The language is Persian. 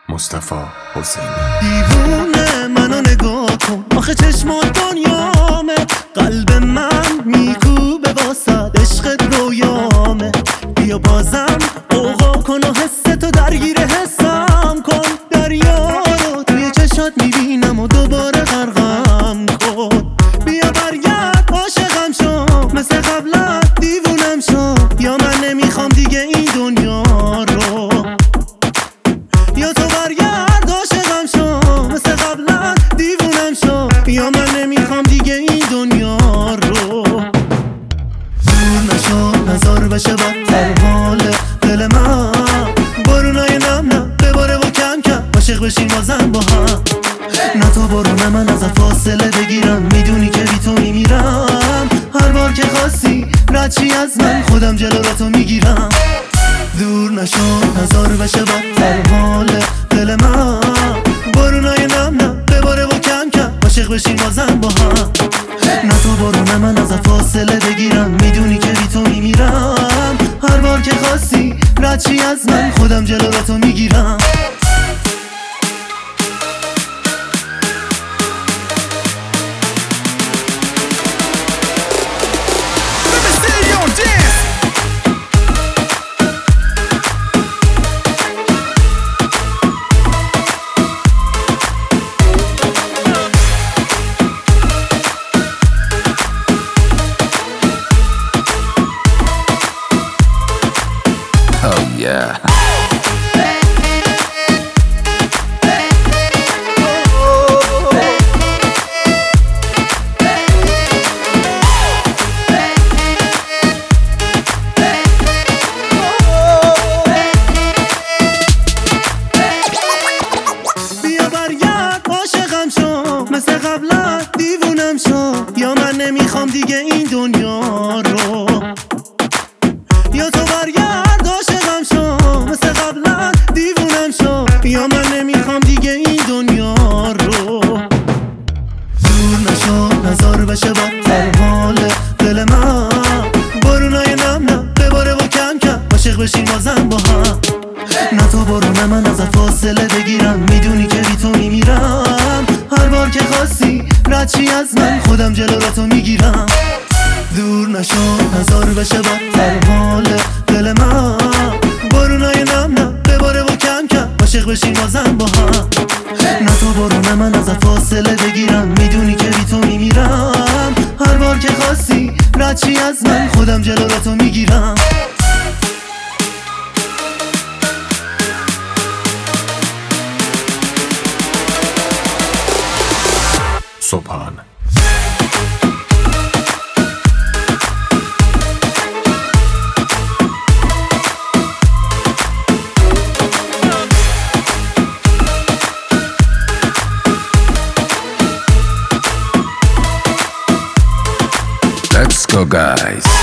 مصطفی حسینی. دیوونه منو نگاه کن، آخه چشمات دنیامه، قلب من میکوبه واسد، عشقت رویامه. بیا بازم اوقا کن و حستو درگیر حسم کن، دریا رو توی چشات میبینم و دوباره غرقم کن. بیا برگرد عاشقم شو، مثل قبلت دیوونم شو، یا من نمیخوام دیگه این دنیا رو، یا تو برگرد عاشقم شو، مثل قبلا دیوونم شو، یا من نمیخوام دیگه این دنیا رو. دور نشو نزار بشه بدتر حال دل من، بارونای نم نم بباره و کم کم عاشق بشیم بازم با هم. نه تو برو نه من ازت فاصله بگیرم، میدونی که بی تو میمیرم، هر بار که خواستی رد چی از من خودم جلوتو میگیرم. دور نشو نزار بشه بدتر حال دل من، بارونای نم نم بباره و کم کم عاشق بشیم بازم با هم. نه تو برو نه من ازت فاصله بگیرم، میدونی که بی تو میمیرم، هر بار که خواستی رد چی از من خودم جلوتو میگیرم. Yeah. بیا برگرد عاشقم شو، مثل قبلا دیوونم شو، یا من نمیخوام دیگه این دنیا رو، یا تو برگرد عاشقم شو، مثل قبلا دیوونم شو، یا من نمیخوام دیگه این دنیا رو. دور نشو نزار بشه بدتر حال دل من، بارونای نم نم بباره و کم کم عاشق بشیم بازم با هم. نه تو برو نه من ازت فاصله بگیرم، میدونی که بی تو میمیرم، هر بار که خواستی رد چی از من خودم جلوتو میگیرم. دور نشو نزار بشه بدتر حال دل من، بارونای نم نم بباره و کم کم عاشق بشیم بازم با هم. نه تو برو نه من ازت فاصله بگیرم، میدونی که بی تو میمیرم، هر بار که خواستی رد چی از من خودم جلوتو میگیرم. صبحان Let's go guys.